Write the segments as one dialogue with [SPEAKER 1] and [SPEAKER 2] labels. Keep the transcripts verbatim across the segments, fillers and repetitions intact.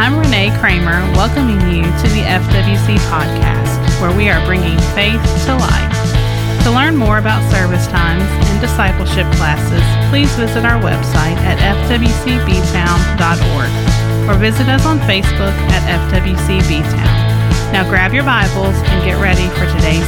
[SPEAKER 1] I'm Renee Kramer, welcoming you to the F W C podcast, where we are bringing faith to life. To learn more about service times and discipleship classes, please visit our website at f w c b town dot org or visit us on Facebook at F W C B Town. Now grab your Bibles and get ready for today's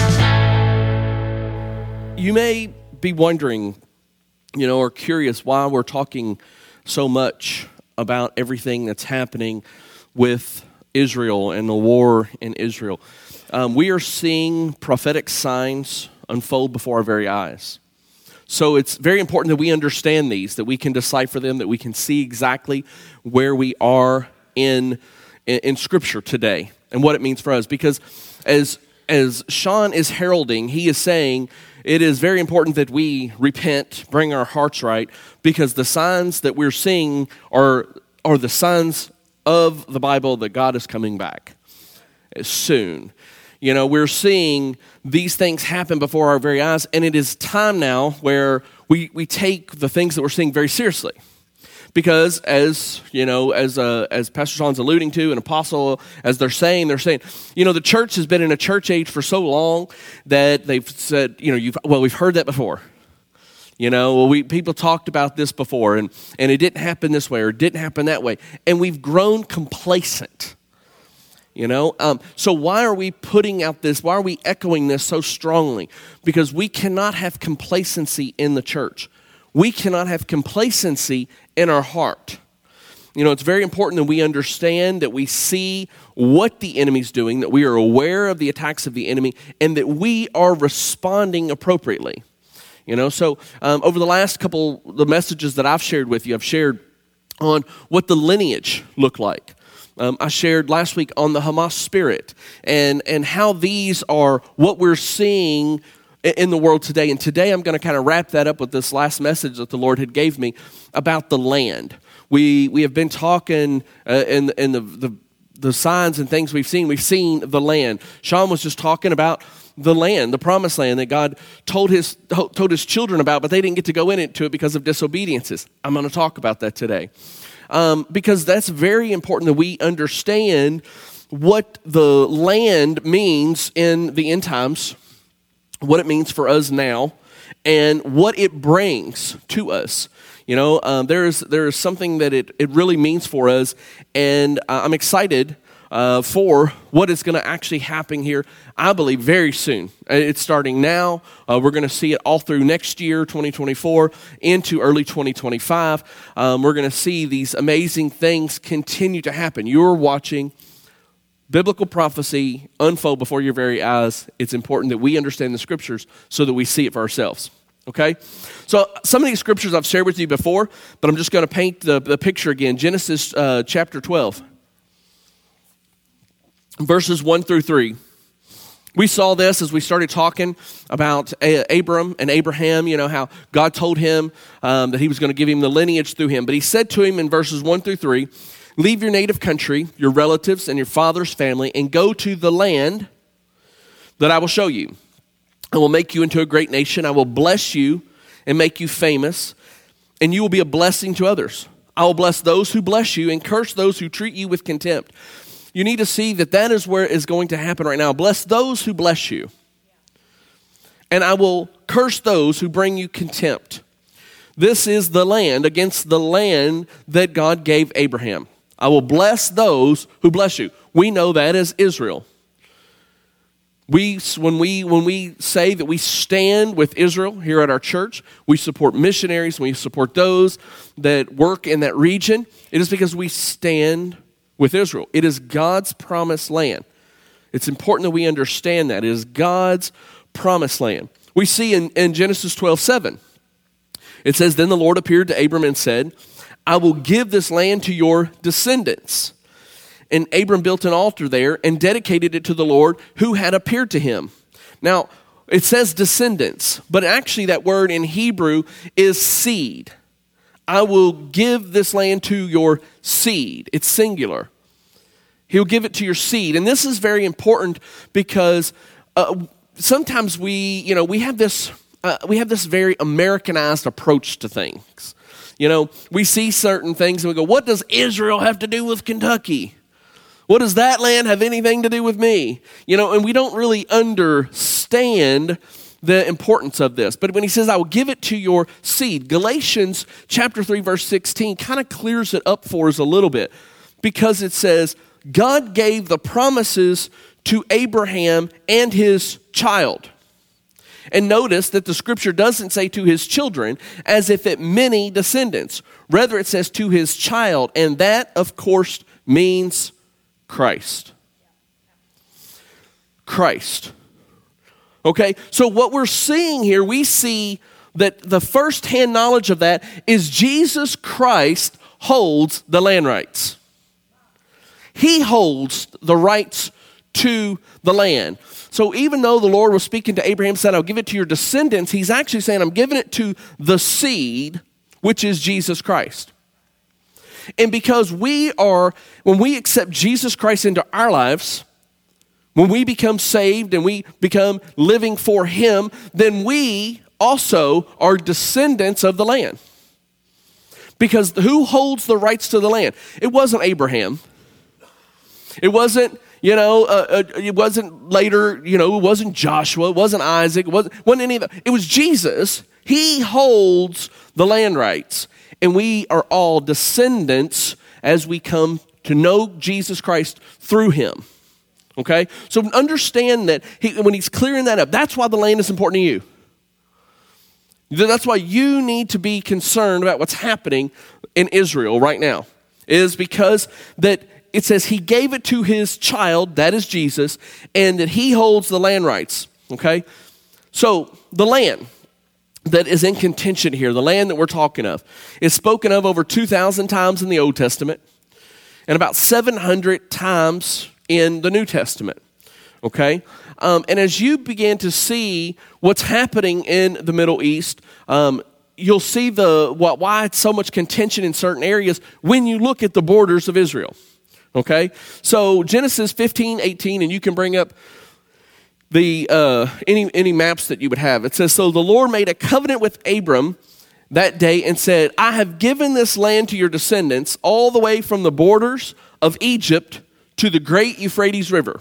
[SPEAKER 1] sermon.
[SPEAKER 2] You may be wondering, you know, or curious why we're talking so much about everything that's happening with Israel and the war in Israel. Um, we are seeing prophetic signs unfold before our very eyes. So it's very important that we understand these, that we can decipher them, that we can see exactly where we are in, in, in Scripture today and what it means for us. Because as, as Sean is heralding, he is saying it is very important that we repent, bring our hearts right, because the signs that we're seeing are, are the signs of the Bible that God is coming back soon. You know, we're seeing these things happen before our very eyes, and it is time now where we, we take the things that we're seeing very seriously. Because as, you know, as uh, as Pastor Sean's alluding to, an apostle, as they're saying, they're saying, you know, the church has been in a church age for so long that they've said, you know, you've well, we've heard that before. You know, well, we people talked about this before, and, and it didn't happen this way or it didn't happen that way. And we've grown complacent. You know, um, so why are we putting out this, why are we echoing this so strongly? Because we cannot have complacency in the church. We cannot have complacency in our heart. You know, it's very important that we understand, that we see what the enemy's doing, that we are aware of the attacks of the enemy, and that we are responding appropriately. You know, so um, over the last couple, the messages that I've shared with you, I've shared on what the lineage looked like. Um, I shared last week on the Hamas spirit and, and how these are what we're seeing in the world today. And today I'm going to kind of wrap that up with this last message that the Lord had gave me about the land. We we have been talking uh, in, in the, the the signs and things we've seen. We've seen the land. Sean was just talking about the land, the promised land that God told his told his children about, but they didn't get to go into it because of disobediences. I'm going to talk about that today. Um, because that's very important that we understand what the land means in the end times, what it means for us now, and what it brings to us. You know, um, there is there is something that it, it really means for us, and uh, I'm excited uh, for what is going to actually happen here, I believe, very soon. It's starting now. Uh, we're going to see it all through next year, twenty twenty-four, into early twenty twenty-five. Um, we're going to see these amazing things continue to happen. You're watching biblical prophecy unfold before your very eyes. It's important that we understand the scriptures so that we see it for ourselves. Okay? So some of these scriptures I've shared with you before, but I'm just going to paint the, the picture again. Genesis uh, chapter twelve, verses one through three. We saw this as we started talking about Abram and Abraham, you know, how God told him um, that he was going to give him the lineage through him. But he said to him in verses one through three, leave your native country, your relatives, and your father's family, and go to the land that I will show you. I will make you into a great nation. I will bless you and make you famous, and you will be a blessing to others. I will bless those who bless you and curse those who treat you with contempt. You need to see that that is where is going to happen right now. Bless those who bless you, and I will curse those who bring you contempt. This is the land against the land that God gave Abraham. I will bless those who bless you. We know that as Israel. We, when we when we say that we stand with Israel here at our church, we support missionaries, we support those that work in that region, it is because we stand with Israel. It is God's promised land. It's important that we understand that. It is God's promised land. We see in, in Genesis twelve seven, it says, then the Lord appeared to Abram and said, I will give this land to your descendants. And Abram built an altar there and dedicated it to the Lord who had appeared to him. Now, it says descendants, but actually that word in Hebrew is seed. I will give this land to your seed. It's singular. He'll give it to your seed. And this is very important because uh, sometimes we, you know, we have this, uh, we have this very Americanized approach to things. You know, we see certain things and we go, what does Israel have to do with Kentucky? What does that land have anything to do with me? You know, and we don't really understand the importance of this. But when he says, I will give it to your seed, Galatians chapter three, verse sixteen kind of clears it up for us a little bit, because it says, God gave the promises to Abraham and his child. And notice that the scripture doesn't say to his children as if it many descendants. Rather, it says to his child. And that, of course, means Christ. Christ. Okay, so what we're seeing here, we see that the first-hand knowledge of that is Jesus Christ holds the land rights. He holds the rights to the land. So even though the Lord was speaking to Abraham, said, I'll give it to your descendants, he's actually saying, I'm giving it to the seed, which is Jesus Christ. And because we are, when we accept Jesus Christ into our lives, when we become saved and we become living for him, then we also are descendants of the land. Because who holds the rights to the land? It wasn't Abraham. It wasn't, you know, uh, uh, it wasn't later, you know, it wasn't Joshua, it wasn't Isaac, it wasn't, wasn't any of that. It was Jesus. He holds the land rights. And we are all descendants as we come to know Jesus Christ through him. Okay? So understand that he, when he's clearing that up, that's why the land is important to you. That's why you need to be concerned about what's happening in Israel right now. Is because that it says he gave it to his child, that is Jesus, and that he holds the land rights. Okay? So the land that is in contention here, the land that we're talking of, is spoken of over two thousand times in the Old Testament and about seven hundred times in the New Testament, okay? Um, and as you begin to see what's happening in the Middle East, um, you'll see the what, why it's so much contention in certain areas when you look at the borders of Israel, okay? So Genesis fifteen, eighteen, and you can bring up the uh, any any maps that you would have. It says, so the Lord made a covenant with Abram that day and said, I have given this land to your descendants all the way from the borders of Egypt to the great Euphrates River.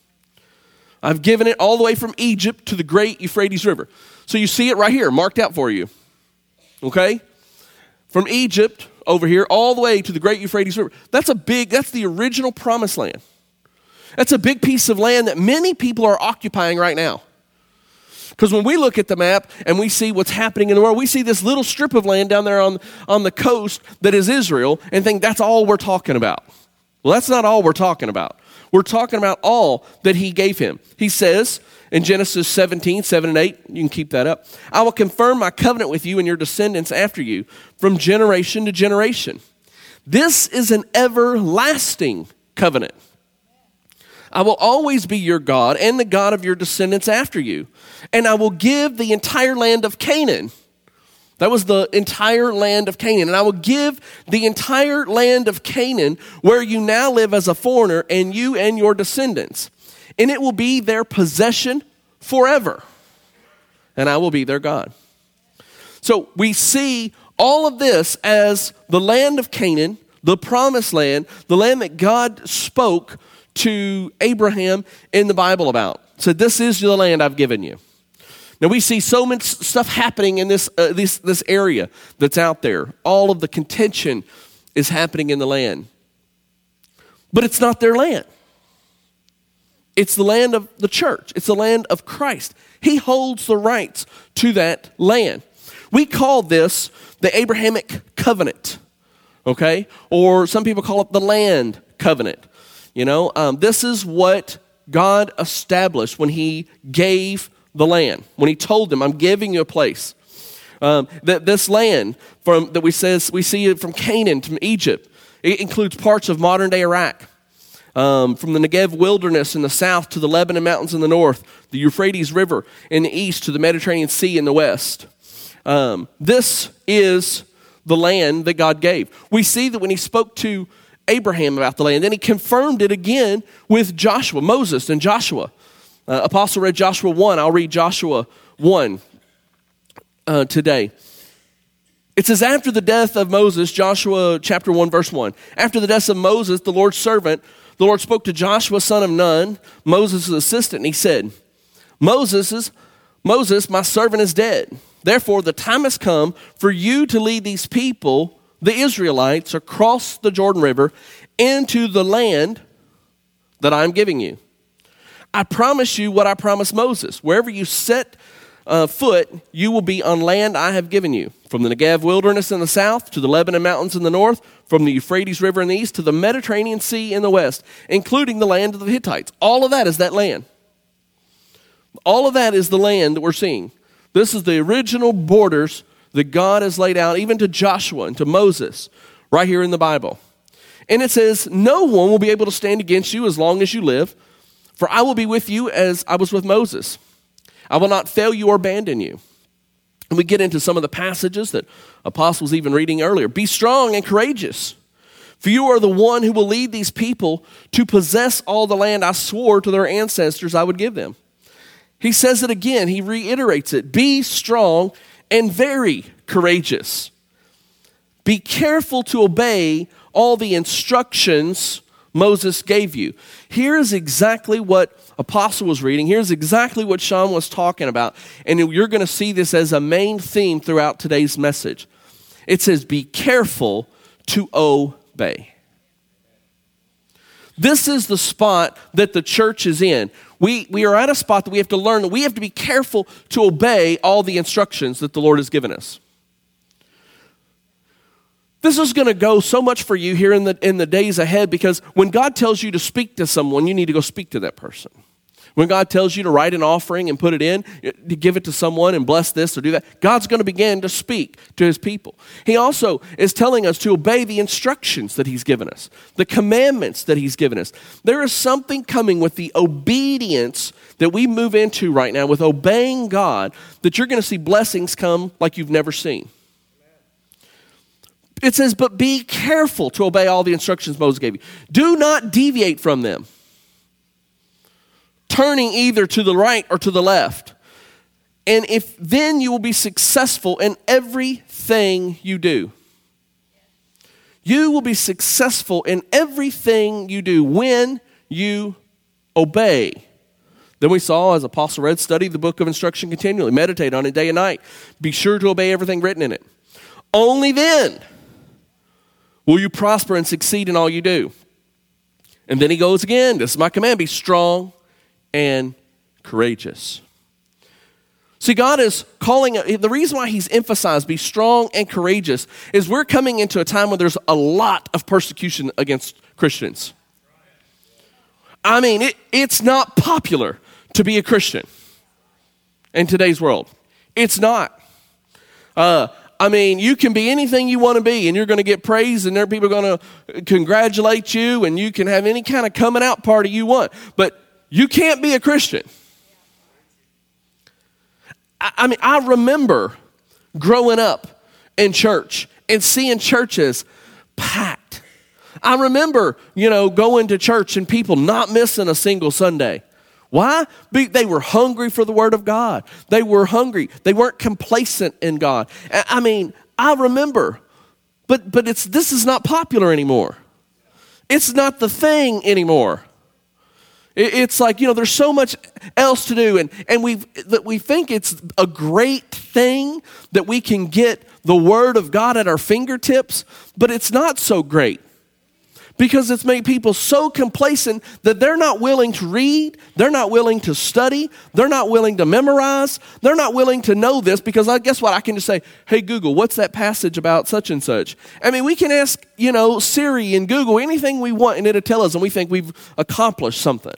[SPEAKER 2] I've given it all the way from Egypt to the great Euphrates River. So you see it right here, marked out for you. Okay? From Egypt over here, all the way to the great Euphrates River. That's a big, that's the original promised land. That's a big piece of land that many people are occupying right now. Because when we look at the map and we see what's happening in the world, we see this little strip of land down there on, on the coast that is Israel and think that's all we're talking about. Well, that's not all we're talking about. We're talking about all that he gave him. He says in Genesis seventeen, seven and eight, you can keep that up, I will confirm my covenant with you and your descendants after you from generation to generation. This is an everlasting covenant. I will always be your God and the God of your descendants after you. And I will give the entire land of Canaan. That was the entire land of Canaan. And I will give the entire land of Canaan where you now live as a foreigner, and you and your descendants. And it will be their possession forever. And I will be their God. So we see all of this as the land of Canaan, the promised land, the land that God spoke to Abraham in the Bible about. So this is the land I've given you. Now we see so much stuff happening in this uh, this this area that's out there. All of the contention is happening in the land. But it's not their land. It's the land of the church. It's the land of Christ. He holds the rights to that land. We call this the Abrahamic covenant, okay? Or some people call it the land covenant. You know, um, this is what God established when he gave the land, when he told them, I'm giving you a place. Um, that this land from that we says we see it from Canaan to Egypt. It includes parts of modern day Iraq, um, from the Negev wilderness in the south to the Lebanon mountains in the north, the Euphrates River in the east to the Mediterranean Sea in the west. Um, this is the land that God gave. We see that when he spoke to Abraham about the land, then he confirmed it again with Joshua, Moses and Joshua. Uh, Apostle read Joshua one. I'll read Joshua one uh, today. It says, after the death of Moses, Joshua chapter one, verse one, after the death of Moses, the Lord's servant, the Lord spoke to Joshua, son of Nun, Moses' assistant, and he said, Moses, is, Moses, my servant is dead. Therefore, the time has come for you to lead these people, the Israelites, across the Jordan River into the land that I'm giving you. I promise you what I promised Moses. Wherever you set uh, foot, you will be on land I have given you. From the Negev wilderness in the south to the Lebanon mountains in the north, from the Euphrates River in the east to the Mediterranean Sea in the west, including the land of the Hittites. All of that is that land. All of that is the land that we're seeing. This is the original borders that God has laid out, even to Joshua and to Moses, right here in the Bible. And it says, no one will be able to stand against you as long as you live, for I will be with you as I was with Moses. I will not fail you or abandon you. And we get into some of the passages that Apostles even reading earlier. Be strong and courageous, for you are the one who will lead these people to possess all the land I swore to their ancestors I would give them. He says it again. He reiterates it. Be strong and very courageous. Be careful to obey all the instructions Moses gave you. Here's exactly what Apostle was reading. Here's exactly what Sean was talking about. And you're going to see this as a main theme throughout today's message. It says, be careful to obey. This is the spot that the church is in. We, we are at a spot that we have to learn that we have to be careful to obey all the instructions that the Lord has given us. This is going to go so much for you here in the, in the days ahead, because when God tells you to speak to someone, you need to go speak to that person. When God tells you to write an offering and put it in, to give it to someone and bless this or do that, God's going to begin to speak to his people. He also is telling us to obey the instructions that he's given us, the commandments that he's given us. There is something coming with the obedience that we move into right now, with obeying God, that you're going to see blessings come like you've never seen. It says, but be careful to obey all the instructions Moses gave you. Do not deviate from them, turning either to the right or to the left. And if then you will be successful in everything you do. You will be successful in everything you do when you obey. Then we saw, as Apostle read, study the book of instruction continually. Meditate on it day and night. Be sure to obey everything written in it. Only then will you prosper and succeed in all you do. And then he goes again. This is my command. Be strong and courageous. See, God is calling, the reason why he's emphasized be strong and courageous is we're coming into a time where there's a lot of persecution against Christians. I mean, it, it's not popular to be a Christian in today's world. It's not. Uh, I mean, you can be anything you want to be, and you're going to get praise, and there are people going to congratulate you, and you can have any kind of coming out party you want. But you can't be a Christian. I, I mean, I remember growing up in church and seeing churches packed. I remember, you know, going to church and people not missing a single Sunday. Why? They were hungry for the Word of God. They were hungry. They weren't complacent in God. I mean, I remember, but but it's this is not popular anymore. It's not the thing anymore. It's like, you know, there's so much else to do, and and we that we think it's a great thing that we can get the Word of God at our fingertips, but it's not so great. Because it's made people so complacent that they're not willing to read, they're not willing to study, they're not willing to memorize, they're not willing to know this, because I guess what, I can just say, hey Google, what's that passage about such and such? I mean, we can ask, you know, Siri and Google anything we want and it'll tell us, and we think we've accomplished something.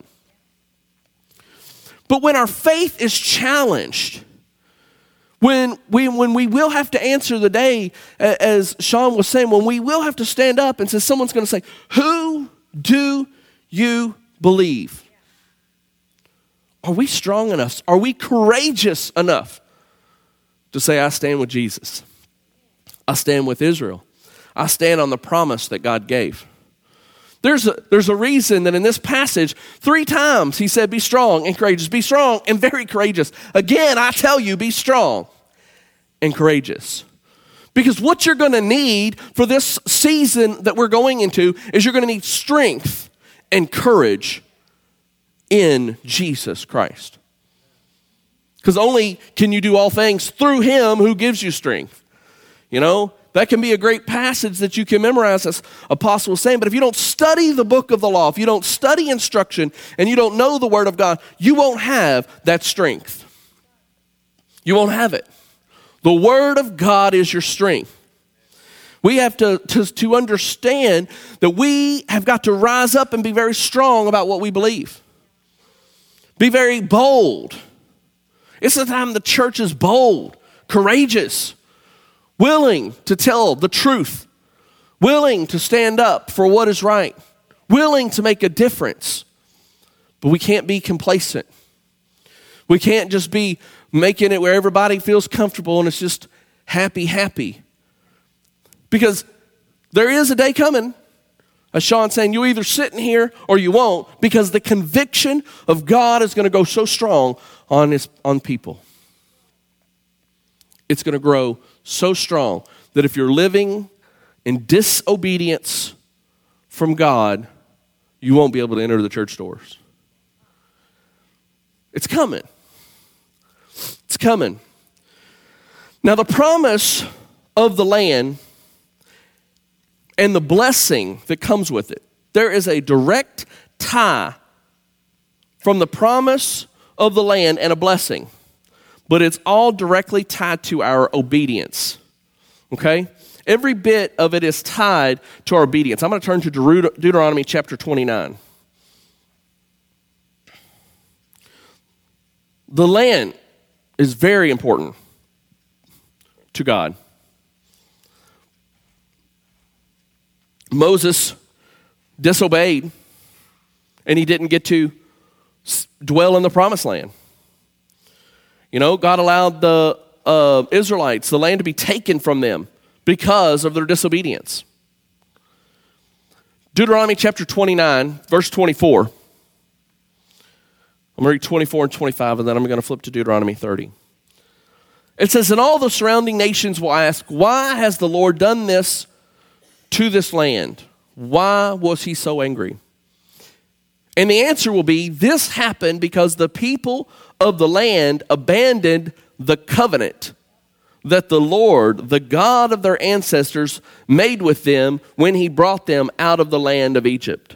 [SPEAKER 2] But when our faith is challenged, When we when we will have to answer the day, as Sean was saying, when we will have to stand up and say, someone's going to say, who do you believe? Are we strong enough? Are we courageous enough to say, I stand with Jesus? I stand with Israel. I stand on the promise that God gave. There's a, there's a reason that in this passage, three times he said, be strong and courageous. Be strong and very courageous. Again, I tell you, be strong and courageous. Because what you're going to need for this season that we're going into is you're going to need strength and courage in Jesus Christ. Because only can you do all things through him who gives you strength. You know, that can be a great passage that you can memorize, as Apostle was saying. But if you don't study the book of the law, if you don't study instruction, and you don't know the word of God, you won't have that strength. You won't have it. The word of God is your strength. We have to, to, to understand that we have got to rise up and be very strong about what we believe. Be very bold. It's the time the church is bold, courageous, willing to tell the truth, willing to stand up for what is right, willing to make a difference. But we can't be complacent. We can't just be making it where everybody feels comfortable and it's just happy, happy. Because there is a day coming, as Sean's saying, you either sit in here or you won't, because the conviction of God is going to go so strong on his, on people. It's going to grow so strong that if you're living in disobedience from God, you won't be able to enter the church doors. It's coming. It's coming. Now, the promise of the land and the blessing that comes with it, there is a direct tie from the promise of the land and a blessing, but it's all directly tied to our obedience, okay? Every bit of it is tied to our obedience. I'm going to turn to Deut- Deuteronomy chapter twenty-nine. The land is very important to God. Moses disobeyed, and he didn't get to dwell in the promised land. You know, God allowed the uh, Israelites, the land to be taken from them because of their disobedience. Deuteronomy chapter twenty-nine, verse twenty-four. I'm going to read twenty-four and twenty-five, and then I'm going to flip to Deuteronomy thirty. It says, and all the surrounding nations will ask, why has the Lord done this to this land? Why was he so angry? And the answer will be, this happened because the people of the land abandoned the covenant that the Lord, the God of their ancestors, made with them when he brought them out of the land of Egypt.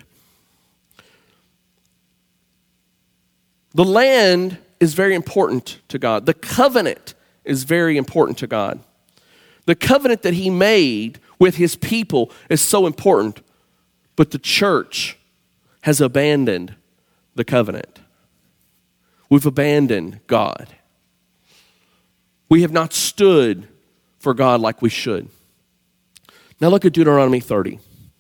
[SPEAKER 2] The land is very important to God. The covenant is very important to God. The covenant that he made with his people is so important, but the church has abandoned the covenant. We've abandoned God. We have not stood for God like we should. Now look at Deuteronomy thirty.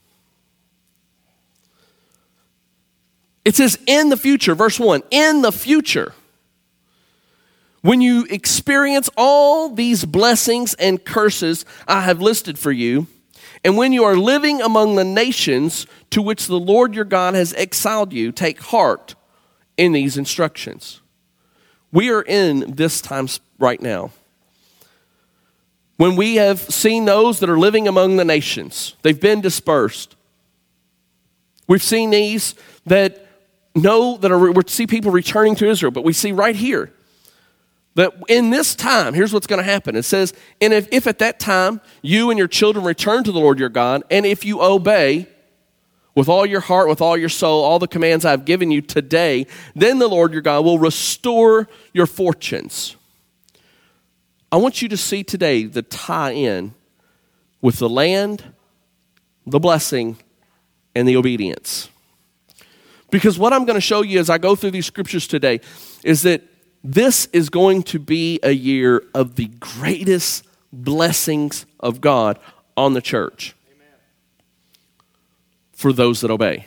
[SPEAKER 2] It says, in the future, verse one, in the future, when you experience all these blessings and curses I have listed for you, and when you are living among the nations to which the Lord your God has exiled you, take heart in these instructions. We are in this time right now. When we have seen those that are living among the nations, they've been dispersed. We've seen these that know that are, we see people returning to Israel, but we see right here that in this time, here's what's going to happen. It says, and if, if at that time you and your children return to the Lord your God, and if you obey with all your heart, with all your soul, all the commands I've given you today, then the Lord your God will restore your fortunes. I want you to see today the tie-in with the land, the blessing, and the obedience. Because what I'm going to show you as I go through these scriptures today is that this is going to be a year of the greatest blessings of God on the church. Amen. For those that obey. Amen.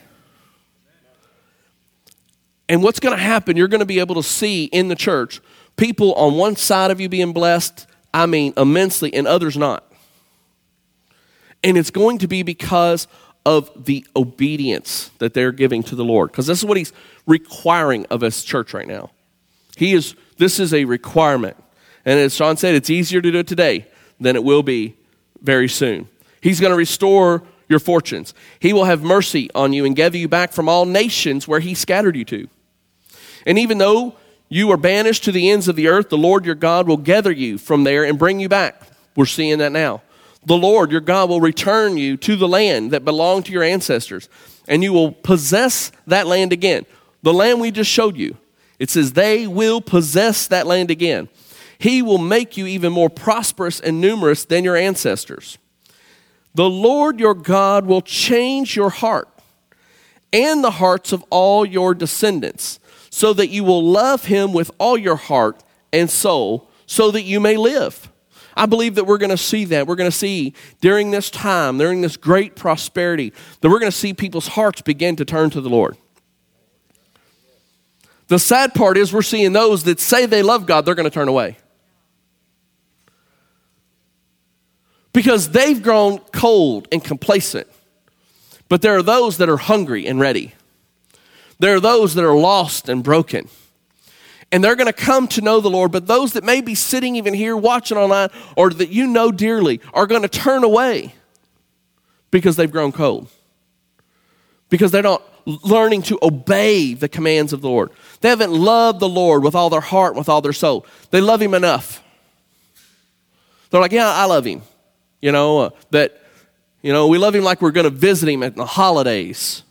[SPEAKER 2] And what's going to happen, you're going to be able to see in the church people on one side of you being blessed, I mean immensely, and others not. And it's going to be because of the obedience that they're giving to the Lord. Because this is what he's requiring of us church right now. He is. This is a requirement. And as Sean said, it's easier to do it today than it will be very soon. He's going to restore your fortunes. He will have mercy on you and gather you back from all nations where he scattered you to. And even though you are banished to the ends of the earth, the Lord your God will gather you from there and bring you back. We're seeing that now. The Lord your God will return you to the land that belonged to your ancestors, and you will possess that land again. The land we just showed you. It says they will possess that land again. He will make you even more prosperous and numerous than your ancestors. The Lord your God will change your heart and the hearts of all your descendants, so that you will love him with all your heart and soul, so that you may live. I believe that we're going to see that. We're going to see during this time, during this great prosperity, that we're going to see people's hearts begin to turn to the Lord. The sad part is we're seeing those that say they love God, they're going to turn away. Because they've grown cold and complacent. But there are those that are hungry and ready. There are those that are lost and broken. And they're going to come to know the Lord. But those that may be sitting even here watching online, or that you know dearly, are going to turn away because they've grown cold. Because they're not learning to obey the commands of the Lord. They haven't loved the Lord with all their heart, with all their soul. They love him enough. They're like, yeah, I love him. You know, uh, that, you know, we love him like we're going to visit him at the holidays.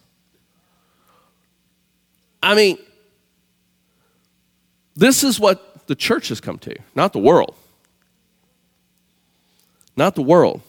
[SPEAKER 2] I mean, this is what the church has come to, not the world. Not the world.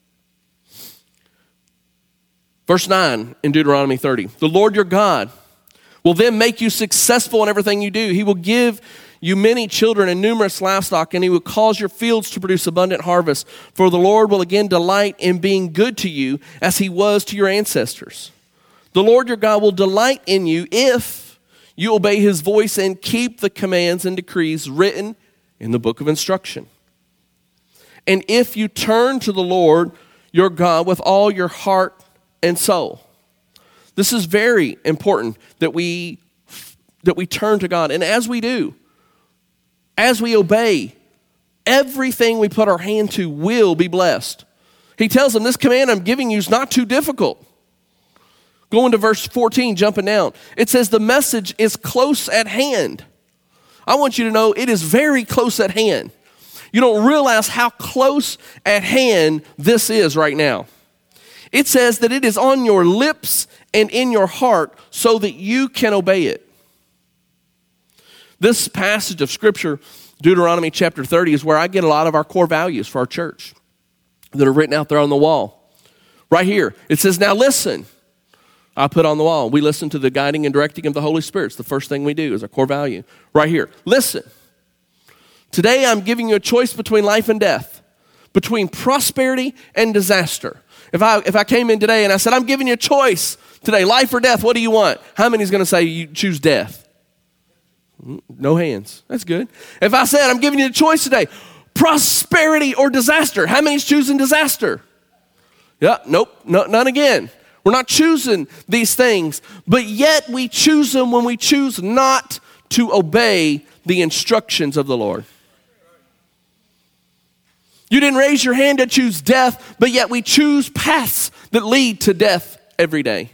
[SPEAKER 2] Verse nine in Deuteronomy thirty. The Lord your God will then make you successful in everything you do. He will give you many children and numerous livestock, and he will cause your fields to produce abundant harvest. For the Lord will again delight in being good to you as he was to your ancestors. The Lord your God will delight in you if you obey his voice and keep the commands and decrees written in the book of instruction. And if you turn to the Lord your God with all your heart and soul. This is very important that we that we turn to God. And as we do, as we obey, everything we put our hand to will be blessed. He tells them, this command I'm giving you is not too difficult. Going to verse fourteen, jumping down. It says the message is close at hand. I want you to know it is very close at hand. You don't realize how close at hand this is right now. It says that it is on your lips and in your heart so that you can obey it. This passage of Scripture, Deuteronomy chapter thirty, is where I get a lot of our core values for our church that are written out there on the wall. Right here, it says, now listen. I put on the wall. We listen to the guiding and directing of the Holy Spirit. It's the first thing we do is our core value. Right here, listen. Today I'm giving you a choice between life and death, between prosperity and disaster. If I if I came in today and I said, I'm giving you a choice today, life or death, what do you want? How many is going to say you choose death? No hands. That's good. If I said, I'm giving you a choice today, prosperity or disaster, how many is choosing disaster? Yeah, nope, no, none again. We're not choosing these things, but yet we choose them when we choose not to obey the instructions of the Lord. You didn't raise your hand to choose death, but yet we choose paths that lead to death every day.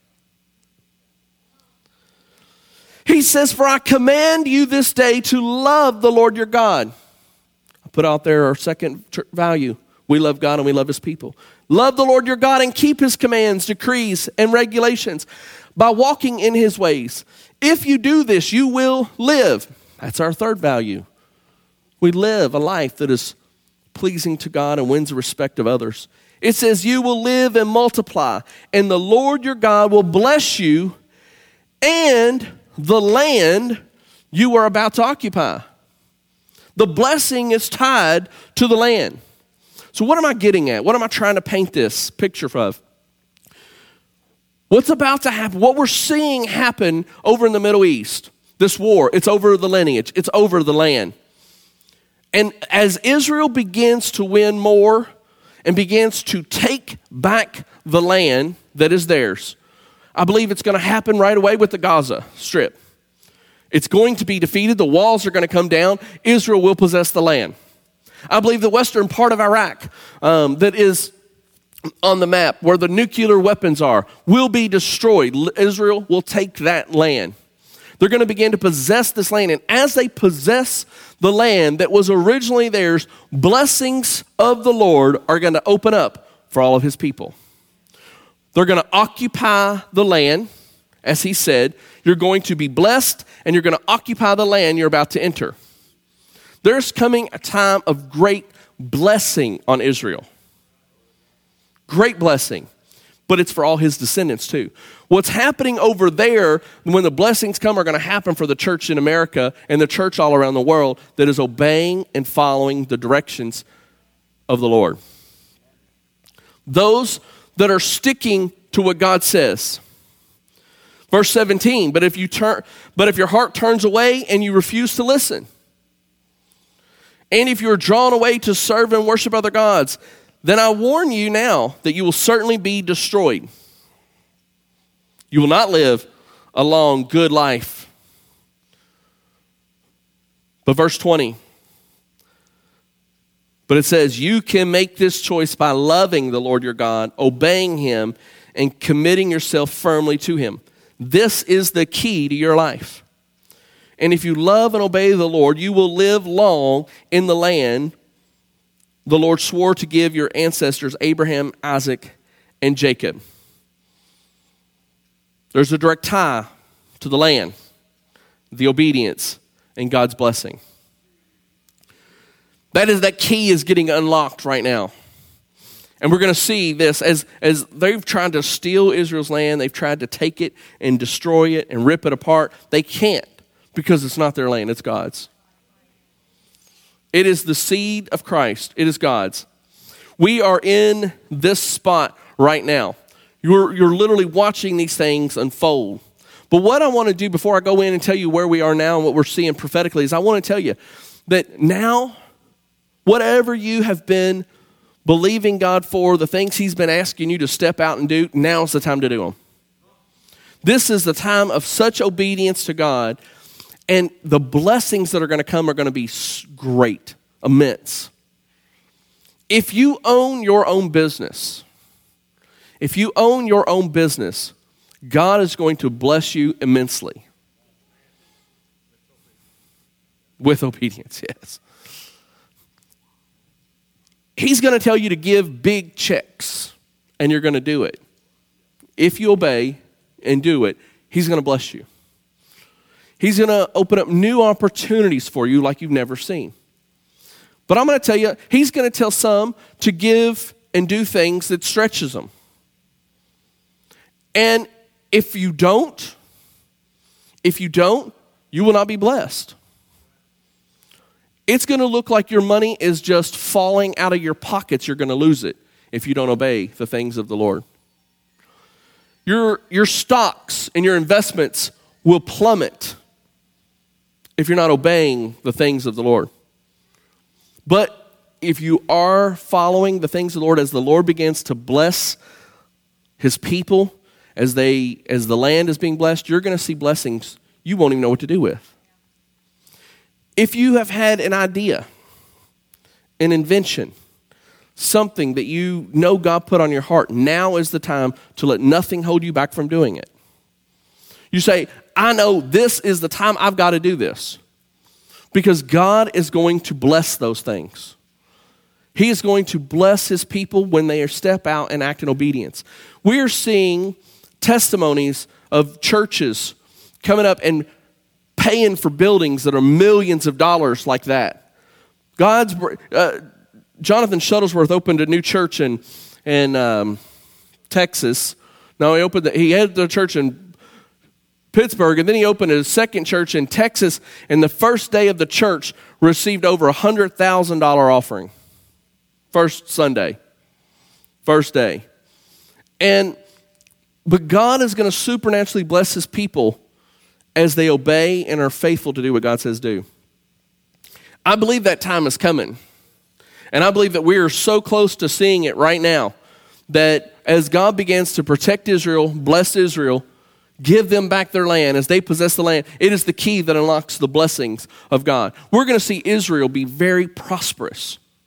[SPEAKER 2] He says, for I command you this day to love the Lord your God. I put out there our second value. We love God and we love his people. Love the Lord your God and keep his commands, decrees, and regulations by walking in his ways. If you do this, you will live. That's our third value. We live a life that is pleasing to God and wins the respect of others. It says you will live and multiply, and the Lord your God will bless you and the land you are about to occupy. The blessing is tied to the land. So what am I getting at? What am I trying to paint this picture of? What's about to happen? What we're seeing happen over in the Middle East, this war, it's over the lineage, it's over the land. And as Israel begins to win more and begins to take back the land that is theirs, I believe it's going to happen right away with the Gaza Strip. It's going to be defeated. The walls are going to come down. Israel will possess the land. I believe the western part of Iraq um, that is on the map where the nuclear weapons are will be destroyed. Israel will take that land. They're going to begin to possess this land. And as they possess the land that was originally theirs, blessings of the Lord are going to open up for all of his people. They're going to occupy the land, as he said. You're going to be blessed, and you're going to occupy the land you're about to enter. There's coming a time of great blessing on Israel. Great blessing. But it's for all his descendants too. What's happening over there when the blessings come are going to happen for the church in America and the church all around the world that is obeying and following the directions of the Lord. Those that are sticking to what God says. Verse seventeen, but if you turn, but if your heart turns away and you refuse to listen, and if you are drawn away to serve and worship other gods, then I warn you now that you will certainly be destroyed. You will not live a long, good life. But verse twenty, but it says, you can make this choice by loving the Lord your God, obeying him, and committing yourself firmly to him. This is the key to your life. And if you love and obey the Lord, you will live long in the land the Lord swore to give your ancestors, Abraham, Isaac, and Jacob. There's a direct tie to the land, the obedience, and God's blessing. That is, that key is getting unlocked right now. And we're going to see this as, as they've tried to steal Israel's land. They've tried to take it and destroy it and rip it apart. They can't because it's not their land, it's God's. It is the seed of Christ. It is God's. We are in this spot right now. You're, you're literally watching these things unfold. But what I want to do before I go in and tell you where we are now and what we're seeing prophetically is I want to tell you that now, whatever you have been believing God for, the things he's been asking you to step out and do, now's the time to do them. This is the time of such obedience to God. And the blessings that are going to come are going to be great, immense. If you own your own business, if you own your own business, God is going to bless you immensely. With obedience, yes. He's going to tell you to give big checks, and you're going to do it. If you obey and do it, he's going to bless you. He's going to open up new opportunities for you like you've never seen. But I'm going to tell you, he's going to tell some to give and do things that stretches them. And if you don't, if you don't, you will not be blessed. It's going to look like your money is just falling out of your pockets. You're going to lose it if you don't obey the things of the Lord. Your, your stocks and your investments will plummet if you're not obeying the things of the Lord. But if you are following the things of the Lord, as the Lord begins to bless his people, as they as the land is being blessed, you're going to see blessings you won't even know what to do with. If you have had an idea, an invention, something that you know God put on your heart, now is the time to let nothing hold you back from doing it. You say, I know this is the time I've got to do this. Because God is going to bless those things. He is going to bless his people when they step out and act in obedience. We are seeing testimonies of churches coming up and paying for buildings that are millions of dollars like that. God's uh, Jonathan Shuttlesworth opened a new church in in um, Texas. Now he opened the, he had the church in Pittsburgh, and then he opened a second church in Texas, and the first day of the church received over a one hundred thousand dollars offering. First Sunday. First day. And, but God is going to supernaturally bless his people as they obey and are faithful to do what God says do. I believe that time is coming. And I believe that we are so close to seeing it right now that as God begins to protect Israel, bless Israel, give them back their land as they possess the land, it is the key that unlocks the blessings of God. We're going to see Israel be very prosperous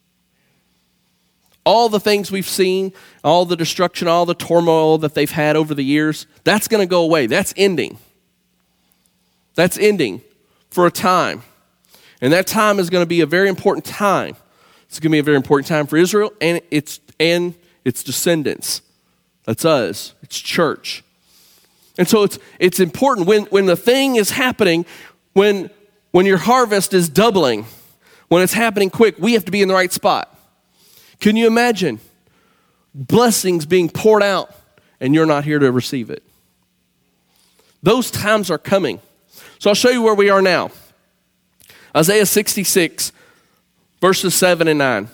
[SPEAKER 2] All the things we've seen, all the destruction, all the turmoil that they've had over the years, that's going to go away. That's ending. That's ending for a time. And that time is going to be a very important time. It's going to be a very important time for Israel and its and its descendants. That's us. It's church. And so it's it's important when, when the thing is happening, when when your harvest is doubling, when it's happening quick, we have to be in the right spot. Can you imagine blessings being poured out and you're not here to receive it? Those times are coming. So I'll show you where we are now. Isaiah sixty-six, verses seven and nine.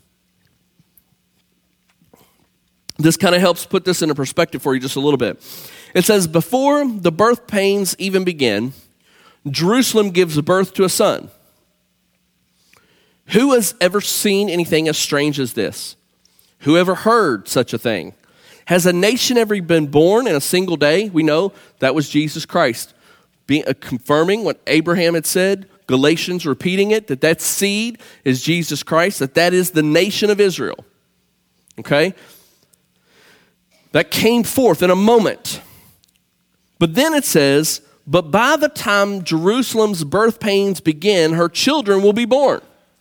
[SPEAKER 2] This kind of helps put this into perspective for you just a little bit. It says, before the birth pains even begin, Jerusalem gives birth to a son. Who has ever seen anything as strange as this? Who ever heard such a thing? Has a nation ever been born in a single day? We know that was Jesus Christ. Being, uh, confirming what Abraham had said, Galatians repeating it, that that seed is Jesus Christ, that that is the nation of Israel. Okay? That came forth in a moment. But then it says, but by the time Jerusalem's birth pains begin, her children will be born.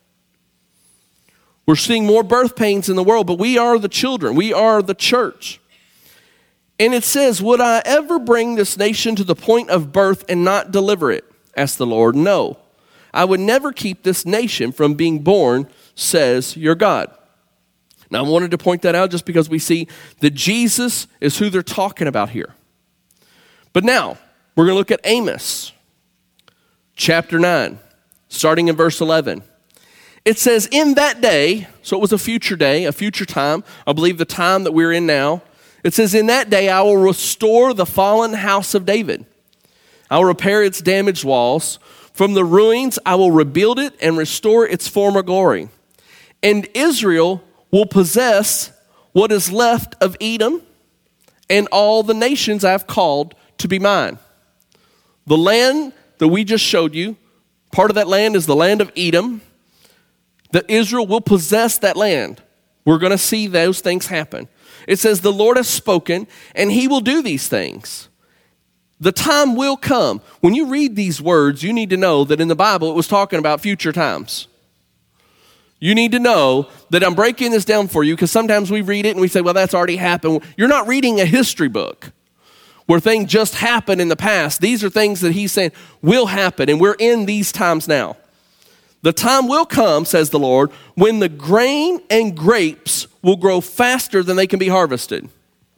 [SPEAKER 2] We're seeing more birth pains in the world, but we are the children. We are the church. And it says, would I ever bring this nation to the point of birth and not deliver it? Asked the Lord. No, I would never keep this nation from being born, says your God. Now, I wanted to point that out just because we see that Jesus is who they're talking about here. But now, we're going to look at Amos, chapter nine, starting in verse eleven. It says, in that day, so it was a future day, a future time, I believe the time that we're in now. It says, in that day I will restore the fallen house of David. I will repair its damaged walls. From the ruins I will rebuild it and restore its former glory. And Israel will possess what is left of Edom and all the nations I have called to be mine. The land that we just showed you, part of that land is the land of Edom. That Israel will possess that land. We're going to see those things happen. It says, the Lord has spoken, and he will do these things. The time will come. When you read these words, you need to know that in the Bible, it was talking about future times. You need to know that I'm breaking this down for you because sometimes we read it and we say, well, that's already happened. You're not reading a history book where things just happened in the past. These are things that he's saying will happen, and we're in these times now. The time will come, says the Lord, when the grain and grapes will grow faster than they can be harvested.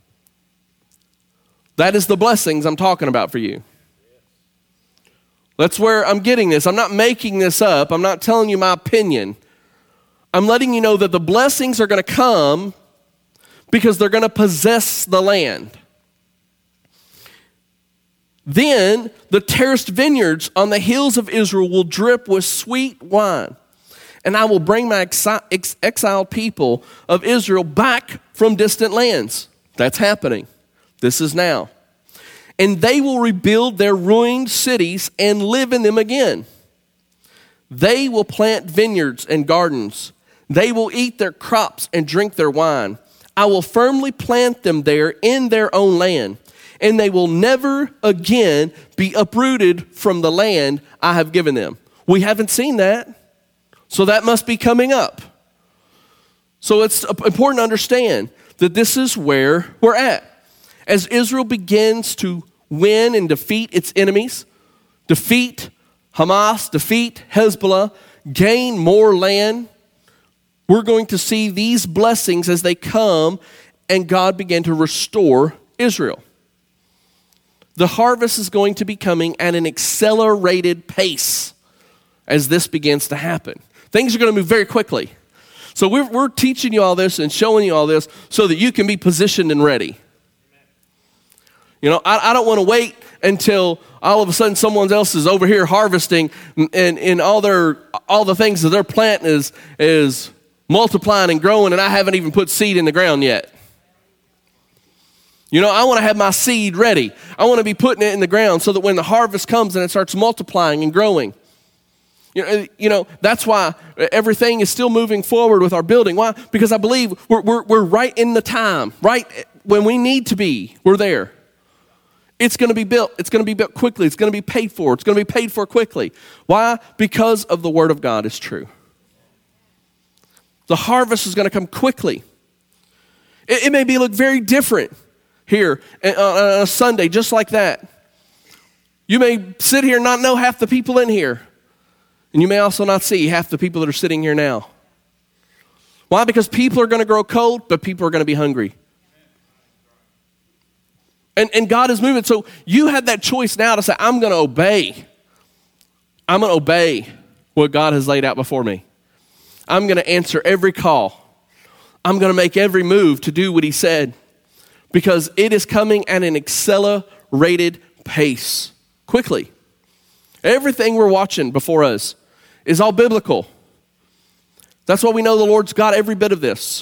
[SPEAKER 2] That is the blessings I'm talking about for you. That's where I'm getting this. I'm not making this up. I'm not telling you my opinion. I'm letting you know that the blessings are going to come because they're going to possess the land. Then the terraced vineyards on the hills of Israel will drip with sweet wine. And I will bring my exi- ex- exiled people of Israel back from distant lands. That's happening. This is now. And they will rebuild their ruined cities and live in them again. They will plant vineyards and gardens. They will eat their crops and drink their wine. I will firmly plant them there in their own land. And they will never again be uprooted from the land I have given them. We haven't seen that. So that must be coming up. So it's important to understand that this is where we're at. As Israel begins to win and defeat its enemies, defeat Hamas, defeat Hezbollah, gain more land, we're going to see these blessings as they come and God began to restore Israel. The harvest is going to be coming at an accelerated pace as this begins to happen. Things are going to move very quickly. So we're, we're teaching you all this and showing you all this so that you can be positioned and ready. You know, I, I don't want to wait until all of a sudden someone else is over here harvesting and, and all their all the things that they're planting is, is multiplying and growing and I haven't even put seed in the ground yet. You know, I want to have my seed ready. I want to be putting it in the ground so that when the harvest comes and it starts multiplying and growing. You know, you know, that's why everything is still moving forward with our building. Why? Because I believe we're, we're, we're right in the time, right when we need to be, we're there. It's going to be built. It's going to be built quickly. It's going to be paid for. It's going to be paid for quickly. Why? Because of the Word of God is true. The harvest is going to come quickly. It, it may be look very different here on a Sunday, just like that. You may sit here and not know half the people in here. And you may also not see half the people that are sitting here now. Why? Because people are going to grow cold, but people are going to be hungry. And, and God is moving. So you have that choice now to say, I'm going to obey. I'm going to obey what God has laid out before me. I'm going to answer every call. I'm going to make every move to do what he said. Because it is coming at an accelerated pace. Quickly. Everything we're watching before us is all biblical. That's why we know the Lord's got every bit of this.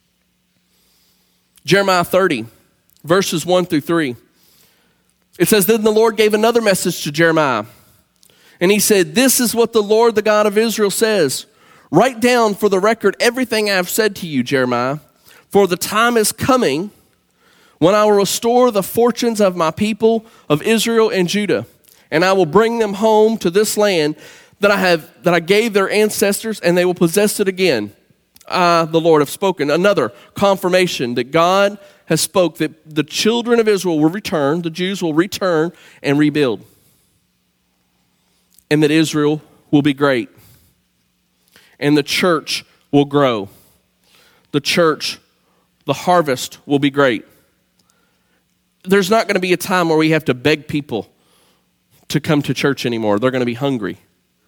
[SPEAKER 2] Jeremiah thirty, verses one through three. It says, then the Lord gave another message to Jeremiah. And he said, this is what the Lord, the God of Israel, says. Write down for the record everything I have said to you, Jeremiah. For the time is coming when I will restore the fortunes of my people of Israel and Judah. And I will bring them home to this land that I have that I gave their ancestors, and they will possess it again. I, the Lord, have spoken. Another confirmation that God has spoke that the children of Israel will return, the Jews will return and rebuild. And that Israel will be great. And the church will grow. The church, the harvest will be great. There's not going to be a time where we have to beg people to come to church anymore. They're going to be hungry.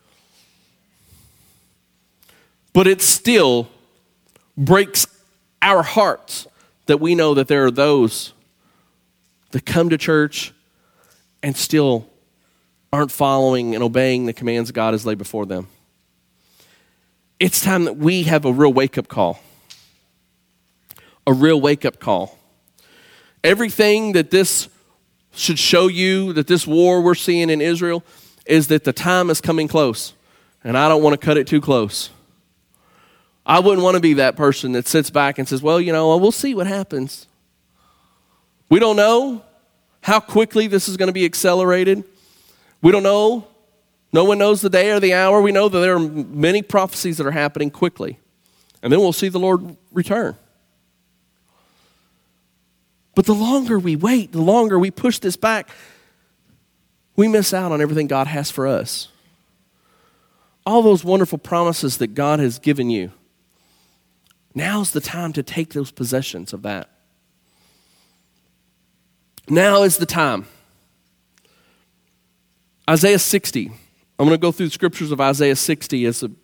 [SPEAKER 2] But it still breaks our hearts that we know that there are those that come to church and still aren't following and obeying the commands God has laid before them. It's time that we have a real wake-up call. A real wake-up call. Everything that this should show you, that this war we're seeing in Israel, is that the time is coming close. And I don't want to cut it too close. I wouldn't want to be that person that sits back and says, well, you know, we'll see what happens. We don't know how quickly this is going to be accelerated. We don't know. No one knows the day or the hour. We know that there are many prophecies that are happening quickly. And then we'll see the Lord return. But the longer we wait, the longer we push this back, we miss out on everything God has for us. All those wonderful promises that God has given you. Now's the time to take those possessions of that. Now is the time. Isaiah sixty. I'm going to go through the scriptures of Isaiah sixty as a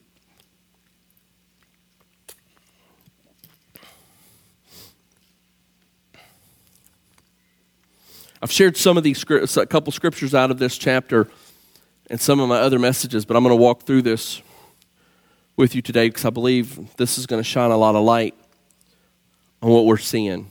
[SPEAKER 2] I've shared some of these, a couple scriptures out of this chapter and some of my other messages, but I'm going to walk through this with you today because I believe this is going to shine a lot of light on what we're seeing.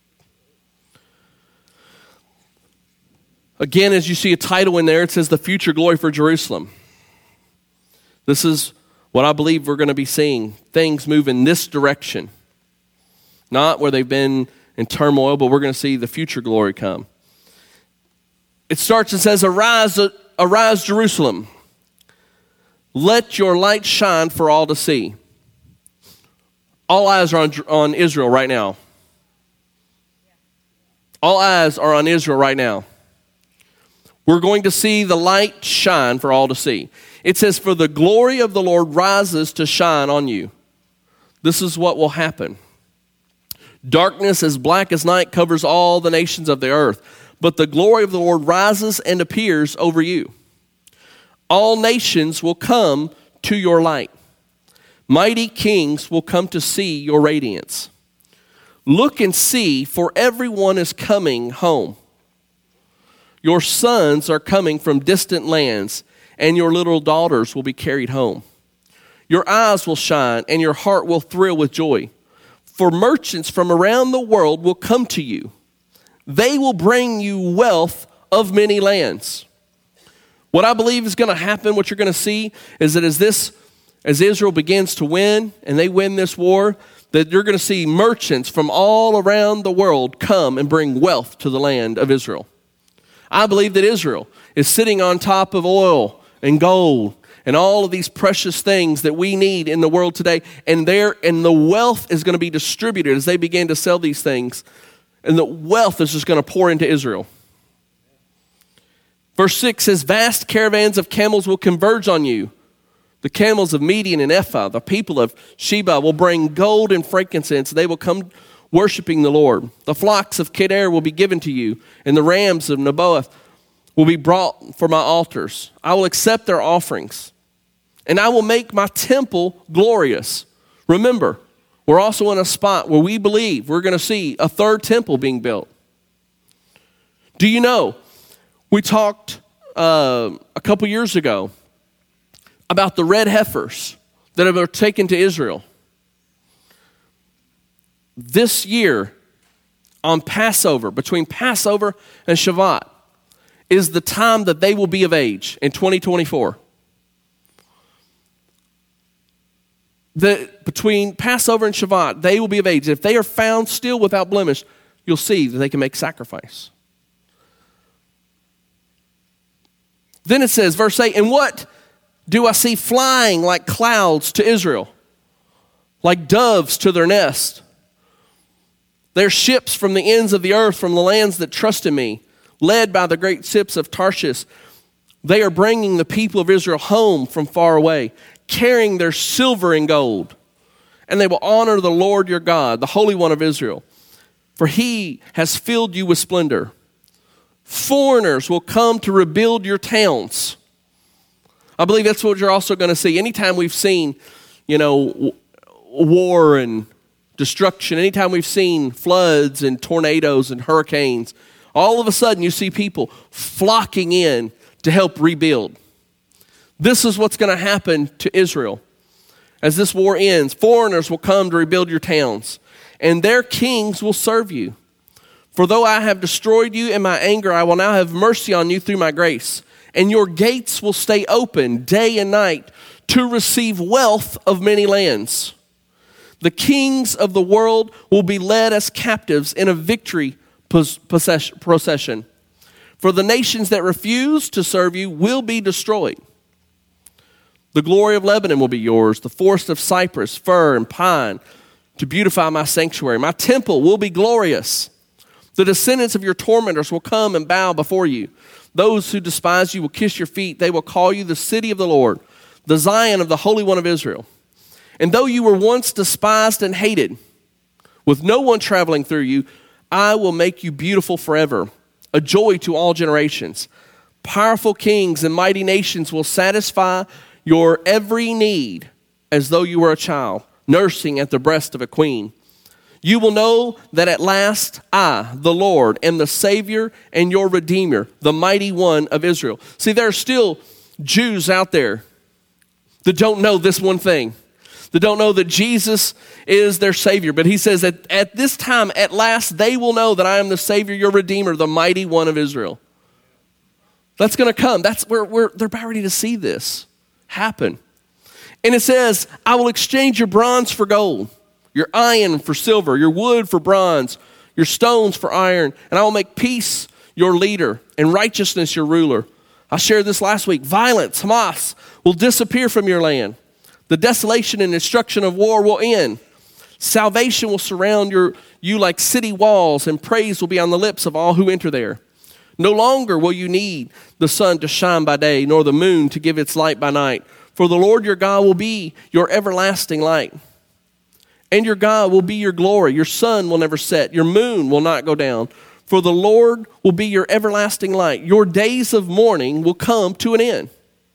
[SPEAKER 2] Again, as you see a title in there, it says the future glory for Jerusalem. This is what I believe we're going to be seeing. Things move in this direction. Not where they've been in turmoil, but we're going to see the future glory come. It starts and says, Arise, arise, Jerusalem. Let your light shine for all to see. All eyes are on, on Israel right now. All eyes are on Israel right now. We're going to see the light shine for all to see. It says, for the glory of the Lord rises to shine on you. This is what will happen. Darkness as black as night covers all the nations of the earth. But the glory of the Lord rises and appears over you. All nations will come to your light. Mighty kings will come to see your radiance. Look and see, for everyone is coming home. Your sons are coming from distant lands, and your little daughters will be carried home. Your eyes will shine, and your heart will thrill with joy. For merchants from around the world will come to you. They will bring you wealth of many lands. What I believe is going to happen, what you're going to see, is that as this, as Israel begins to win, and they win this war, that you're going to see merchants from all around the world come and bring wealth to the land of Israel. I believe that Israel is sitting on top of oil and gold and all of these precious things that we need in the world today. And there, and the wealth is going to be distributed as they begin to sell these things. And the wealth is just going to pour into Israel. Verse six says, vast caravans of camels will converge on you. The camels of Midian and Ephah, the people of Sheba, will bring gold and frankincense. They will come worshiping the Lord. The flocks of Kedar will be given to you, and the rams of Nebaioth will be brought for my altars. I will accept their offerings, and I will make my temple glorious. Remember, we're also in a spot where we believe we're going to see a third temple being built. Do you know, we talked uh, a couple years ago about the red heifers that have been taken to Israel. This year, on Passover, between Passover and Shavuot, is the time that they will be of age in twenty twenty-four. The, between Passover and Shavuot, they will be of age. If they are found still without blemish, you'll see that they can make sacrifice. Then it says, verse eight, and what do I see flying like clouds to Israel, like doves to their nest? They're ships from the ends of the earth, from the lands that trust in me, led by the great ships of Tarshish. They are bringing the people of Israel home from far away, carrying their silver and gold. And they will honor the Lord your God, the Holy One of Israel, for he has filled you with splendor. Foreigners will come to rebuild your towns. I believe that's what you're also going to see. Anytime we've seen, you know, war and destruction, anytime we've seen floods and tornadoes and hurricanes, all of a sudden you see people flocking in to help rebuild. This is what's going to happen to Israel. As this war ends, foreigners will come to rebuild your towns, and their kings will serve you. For though I have destroyed you in my anger, I will now have mercy on you through my grace. And your gates will stay open day and night to receive wealth of many lands. The kings of the world will be led as captives in a victory procession. For the nations that refuse to serve you will be destroyed. The glory of Lebanon will be yours, the forest of cypress, fir, and pine, to beautify my sanctuary. My temple will be glorious. The descendants of your tormentors will come and bow before you. Those who despise you will kiss your feet. They will call you the city of the Lord, the Zion of the Holy One of Israel. And though you were once despised and hated, with no one traveling through you, I will make you beautiful forever, a joy to all generations. Powerful kings and mighty nations will satisfy your every need as though you were a child, nursing at the breast of a queen. You will know that at last I, the Lord, am the Savior and your Redeemer, the mighty one of Israel. See, there are still Jews out there that don't know this one thing, that don't know that Jesus is their Savior. But he says that at this time, at last, they will know that I am the Savior, your Redeemer, the mighty one of Israel. That's going to come. That's where we're, they're about ready to see this happen. And it says, I will exchange your bronze for gold, your iron for silver, your wood for bronze, your stones for iron, and I will make peace your leader and righteousness your ruler. I shared this last week. Violence, Hamas, will disappear from your land. The desolation and destruction of war will end. Salvation will surround your, you like city walls, and praise will be on the lips of all who enter there. No longer will you need the sun to shine by day, nor the moon to give its light by night. For the Lord your God will be your everlasting light. And your God will be your glory. Your sun will never set. Your moon will not go down. For the Lord will be your everlasting light. Your days of mourning will come to an end.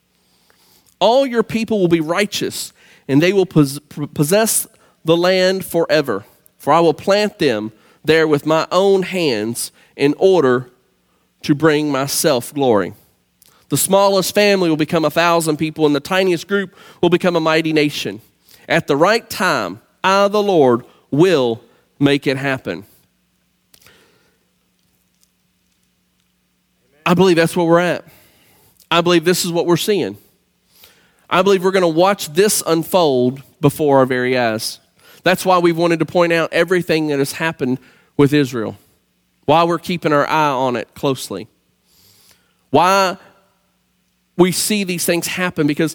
[SPEAKER 2] All your people will be righteous, and they will possess the land forever. For I will plant them there with my own hands in order to bring myself glory. The smallest family will become a thousand people, and the tiniest group will become a mighty nation. At the right time, I, the Lord, will make it happen. I believe that's where we're at. I believe this is what we're seeing. I believe we're going to watch this unfold before our very eyes. That's why we've wanted to point out everything that has happened with Israel. Why we're keeping our eye on it closely. Why we see these things happen, because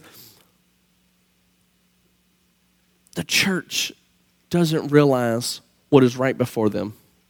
[SPEAKER 2] the church doesn't realize what is right before them.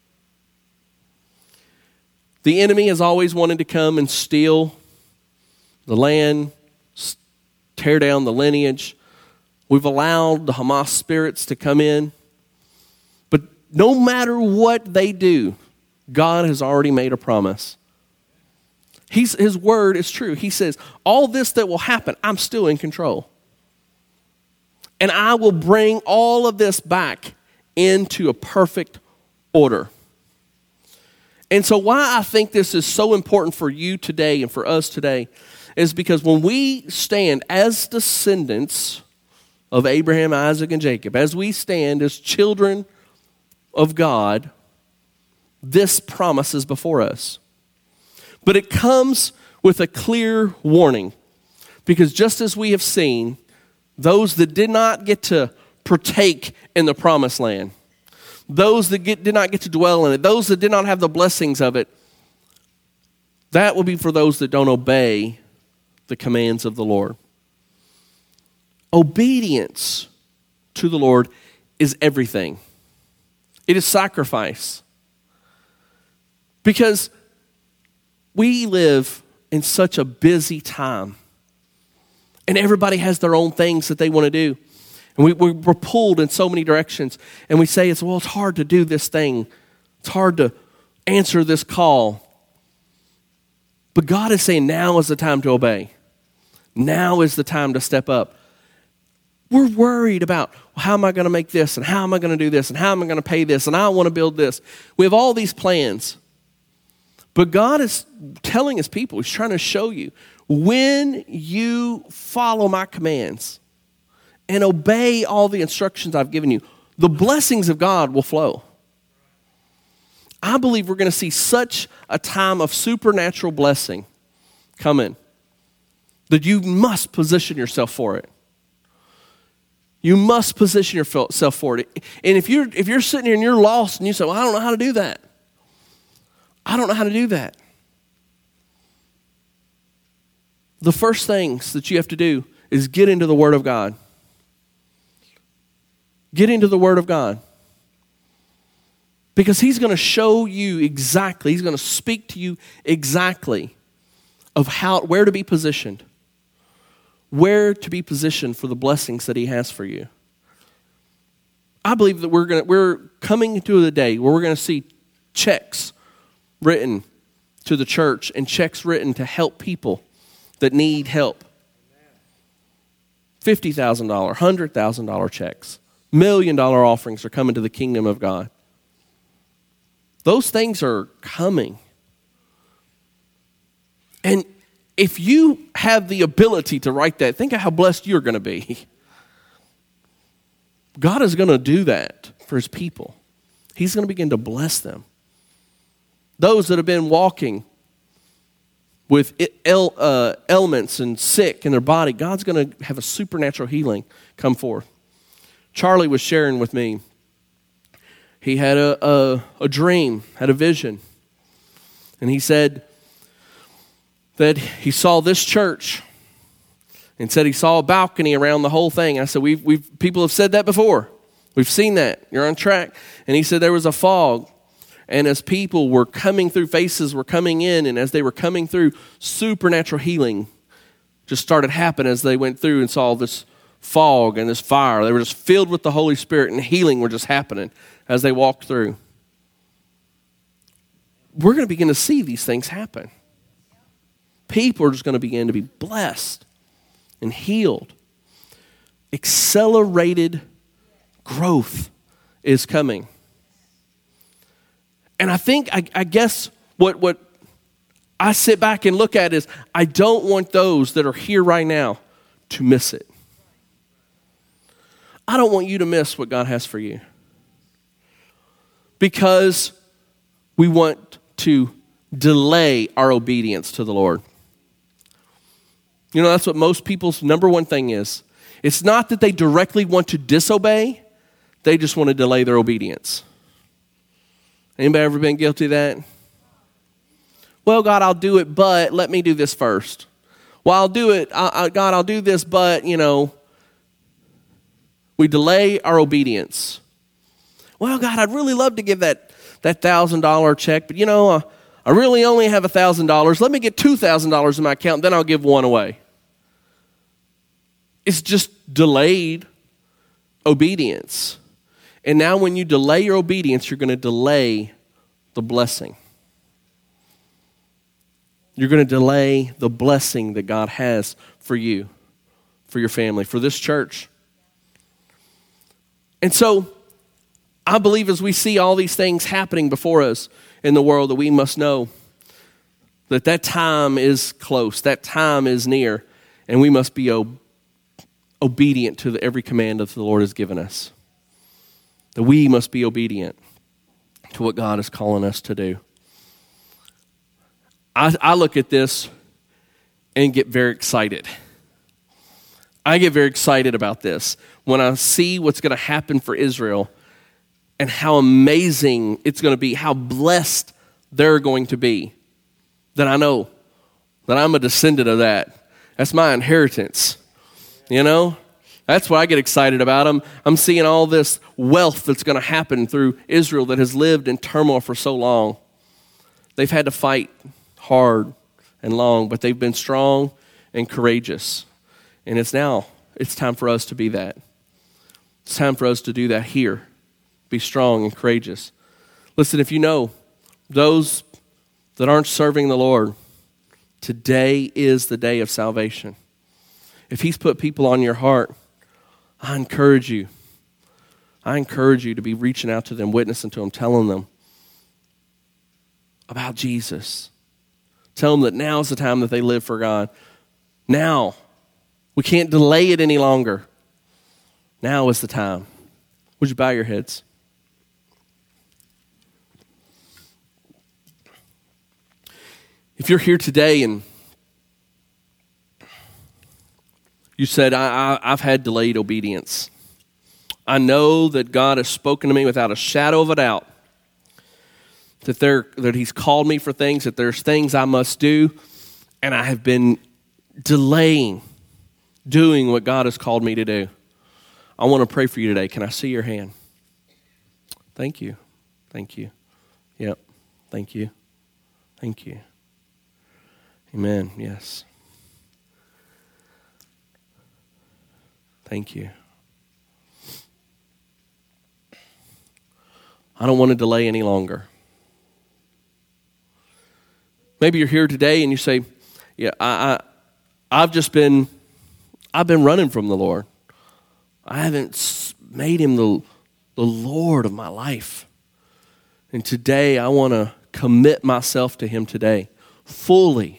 [SPEAKER 2] The enemy has always wanted to come and steal the land, tear down the lineage. We've allowed the Hamas spirits to come in. But no matter what they do, God has already made a promise. He's, his word is true. He says, all this that will happen, I'm still in control. And I will bring all of this back into a perfect order. And so why I think this is so important for you today and for us today is because when we stand as descendants of Abraham, Isaac, and Jacob, as we stand as children of God, this promise is before us. But it comes with a clear warning, because just as we have seen, those that did not get to partake in the promised land, those that get, did not get to dwell in it, those that did not have the blessings of it, that will be for those that don't obey the commands of the Lord. Obedience to the Lord is everything. It is sacrifice. Because we live in such a busy time, and everybody has their own things that they want to do. And we, we're pulled in so many directions. And we say, it's well, it's hard to do this thing. It's hard to answer this call. But God is saying now is the time to obey. Now is the time to step up. We're worried about, well, how am I going to make this? And how am I going to do this? And how am I going to pay this? And I want to build this. We have all these plans. But God is telling his people, he's trying to show you, when you follow my commands and obey all the instructions I've given you, the blessings of God will flow. I believe we're going to see such a time of supernatural blessing coming that you must position yourself for it. You must position yourself for it. And if you're, if you're sitting here and you're lost and you say, well, I don't know how to do that. I don't know how to do that. The first things that you have to do is get into the Word of God. Get into the Word of God. Because he's going to show you exactly, he's going to speak to you exactly of how, where to be positioned. Where to be positioned for the blessings that he has for you. I believe that we're going to, we're coming to the day where we're going to see checks written to the church and checks written to help people that need help. fifty thousand dollars, one hundred thousand dollars checks, million dollar offerings are coming to the kingdom of God. Those things are coming. And if you have the ability to write that, think of how blessed you're going to be. God is going to do that for his people. He's going to begin to bless them. Those that have been walking with il, uh, ailments and sick in their body, God's going to have a supernatural healing come forth. Charlie was sharing with me. He had a, a, a dream, had a vision. And he said that he saw this church and said he saw a balcony around the whole thing. I said, we've, we've, people have said that before. We've seen that. You're on track. And he said there was a fog. And as people were coming through, faces were coming in, and as they were coming through, supernatural healing just started happening as they went through and saw this fog and this fire. They were just filled with the Holy Spirit, and healing were just happening as they walked through. We're going to begin to see these things happen. People are just going to begin to be blessed and healed. Accelerated growth is coming. And I think, I, I guess, what, what I sit back and look at is, I don't want those that are here right now to miss it. I don't want you to miss what God has for you. Because we want to delay our obedience to the Lord. You know, that's what most people's number one thing is. It's not that they directly want to disobey. They just want to delay their obedience. Anybody ever been guilty of that? Well, God, I'll do it, but let me do this first. Well, I'll do it. I, I, God, I'll do this, but, you know, we delay our obedience. Well, God, I'd really love to give that that one thousand dollars check, but, you know, uh, I really only have one thousand dollars. Let me get two thousand dollars in my account, then I'll give one away. It's just delayed obedience. And now when you delay your obedience, you're going to delay the blessing. You're going to delay the blessing that God has for you, for your family, for this church. And so I believe as we see all these things happening before us in the world, that we must know that that time is close, that time is near, and we must be ob- obedient to the, every command that the Lord has given us. That we must be obedient to what God is calling us to do. I, I look at this and get very excited. I get very excited about this when I see what's going to happen for Israel and how amazing it's going to be, how blessed they're going to be. That I know that I'm a descendant of that. That's my inheritance. You know? That's what I get excited about. I'm, I'm seeing all this wealth that's going to happen through Israel that has lived in turmoil for so long. They've had to fight hard and long, but they've been strong and courageous. And it's now, it's time for us to be that. It's time for us to do that here. Be strong and courageous. Listen, if you know those that aren't serving the Lord, today is the day of salvation. If He's put people on your heart, I encourage you. I encourage you to be reaching out to them, witnessing to them, telling them about Jesus. Tell them that now is the time that they live for God. Now. We can't delay it any longer. Now is the time. Would you bow your heads? If you're here today and you said, I, I, I've had delayed obedience. I know that God has spoken to me without a shadow of a doubt. That, there, that He's called me for things, that there's things I must do, and I have been delaying doing what God has called me to do. I want to pray for you today. Can I see your hand? Thank you. Thank you. Yep. Thank you. Thank you. Amen. Yes. Thank you. I don't want to delay any longer. Maybe you're here today and you say, yeah, I, I, I've just been, I've been running from the Lord. I haven't made Him the, the Lord of my life. And today I want to commit myself to Him today, fully.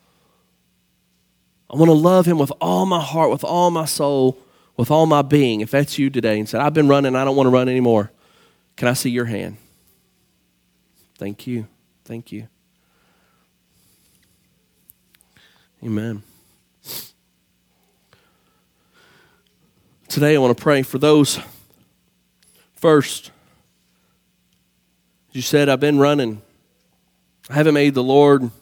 [SPEAKER 2] I want to love Him with all my heart, with all my soul, with all my being. If that's you today and said, I've been running, I don't want to run anymore. Can I see your hand? Thank you. Thank you. Amen. Today I want to pray for those first. You said, I've been running. I haven't made the Lord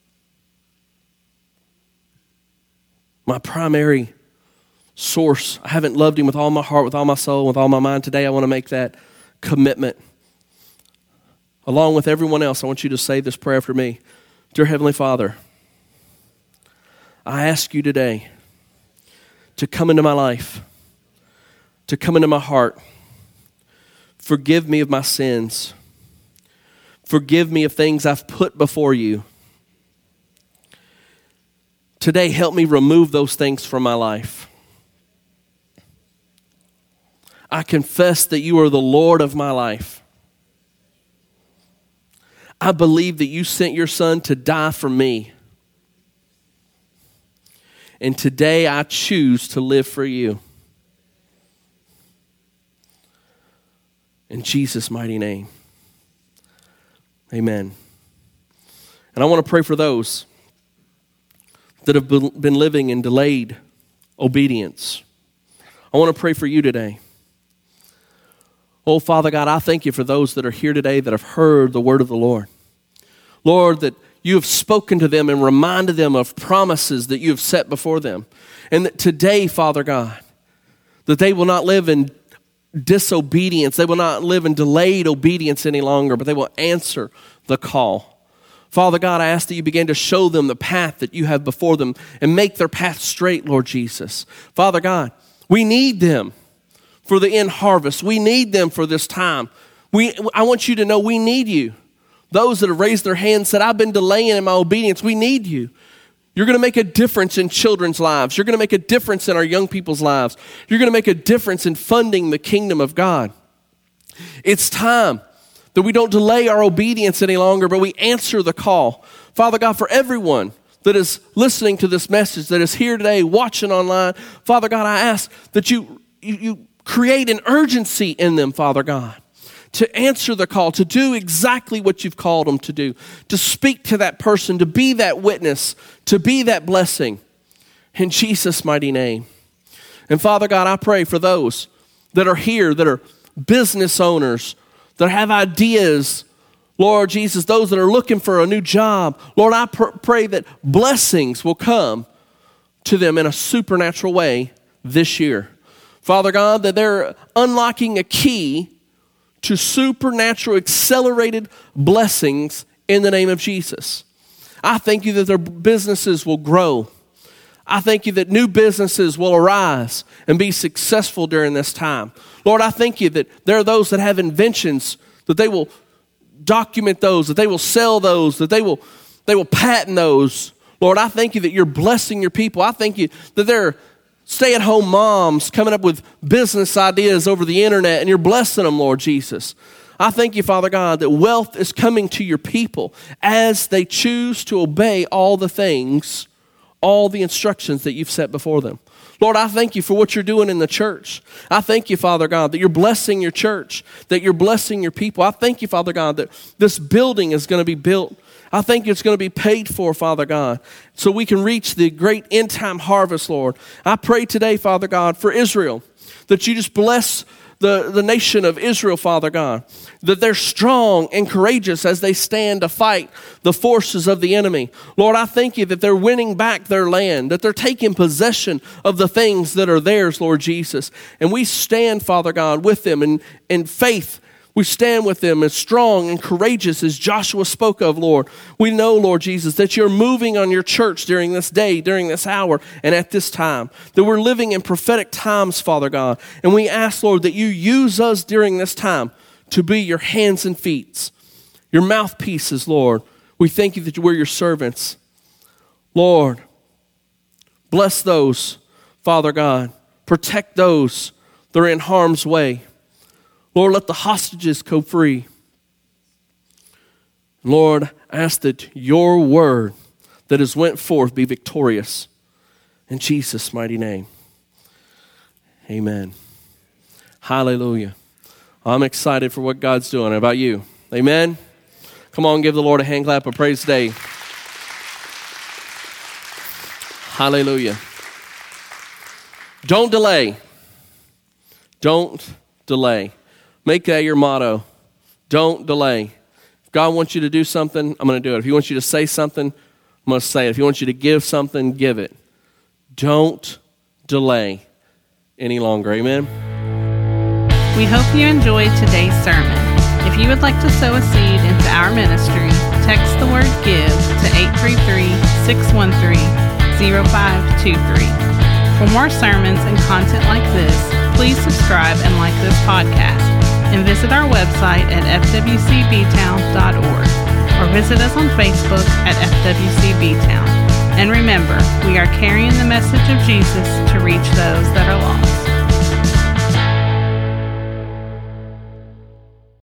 [SPEAKER 2] my primary source. I haven't loved Him with all my heart, with all my soul, with all my mind. Today I want to make that commitment. Along with everyone else, I want you to say this prayer after me. Dear Heavenly Father, I ask you today to come into my life, to come into my heart. Forgive me of my sins. Forgive me of things I've put before you. Today, help me remove those things from my life. I confess that you are the Lord of my life. I believe that you sent your Son to die for me. And today I choose to live for you. In Jesus' mighty name. Amen. And I want to pray for those that have been living in delayed obedience. I want to pray for you today. Oh, Father God, I thank you for those that are here today that have heard the word of the Lord. Lord, that you have spoken to them and reminded them of promises that you have set before them. And that today, Father God, that they will not live in disobedience. They will not live in delayed obedience any longer, but they will answer the call. Father God, I ask that you begin to show them the path that you have before them and make their path straight, Lord Jesus. Father God, we need them for the end harvest. We need them for this time. We, I want you to know we need you. Those that have raised their hands said, I've been delaying in my obedience. We need you. You're going to make a difference in children's lives. You're going to make a difference in our young people's lives. You're going to make a difference in funding the kingdom of God. It's time that we don't delay our obedience any longer, but we answer the call. Father God, for everyone that is listening to this message, that is here today, watching online, Father God, I ask that you, you, you create an urgency in them, Father God, to answer the call, to do exactly what you've called them to do, to speak to that person, to be that witness, to be that blessing. In Jesus' mighty name. And Father God, I pray for those that are here, that are business owners, that have ideas, Lord Jesus, those that are looking for a new job. Lord, I pr- pray that blessings will come to them in a supernatural way this year. Father God, that they're unlocking a key to supernatural accelerated blessings in the name of Jesus. I thank you that their businesses will grow. I thank you that new businesses will arise and be successful during this time. Lord, I thank you that there are those that have inventions, that they will document those, that they will sell those, that they will, they will patent those. Lord, I thank you that you're blessing your people. I thank you that there are stay-at-home moms coming up with business ideas over the internet, and you're blessing them, Lord Jesus. I thank you, Father God, that wealth is coming to your people as they choose to obey all the things, all the instructions that you've set before them. Lord, I thank you for what you're doing in the church. I thank you, Father God, that you're blessing your church, that you're blessing your people. I thank you, Father God, that this building is going to be built. I think it's going to be paid for, Father God, so we can reach the great end-time harvest, Lord. I pray today, Father God, for Israel, that you just bless the, the nation of Israel, Father God, that they're strong and courageous as they stand to fight the forces of the enemy. Lord, I thank you that they're winning back their land, that they're taking possession of the things that are theirs, Lord Jesus. And we stand, Father God, with them in, in faith. We stand with them as strong and courageous as Joshua spoke of, Lord. We know, Lord Jesus, that you're moving on your church during this day, during this hour, and at this time. That we're living in prophetic times, Father God. And we ask, Lord, that you use us during this time to be your hands and feet, your mouthpieces, Lord. We thank you that we're your servants. Lord, bless those, Father God. Protect those that are in harm's way. Lord, let the hostages go free. Lord, I ask that your word that has went forth be victorious. In Jesus' mighty name. Amen. Hallelujah. I'm excited for what God's doing. How about you? Amen. Come on, give the Lord a hand clap of praise today. Hallelujah. Don't delay. Don't delay. Make that your motto. Don't delay. If God wants you to do something, I'm going to do it. If he wants you to say something, I'm going to say it. If he wants you to give something, give it. Don't delay any longer. Amen.
[SPEAKER 1] We hope you enjoyed today's sermon. If you would like to sow a seed into our ministry, text the word GIVE to eight three three, six one three, zero five two three. For more sermons and content like this, please subscribe and like this podcast. And visit our website at f w c b town dot org or visit us on Facebook at F W C B Town. And remember, we are carrying the message of Jesus to reach those that are lost.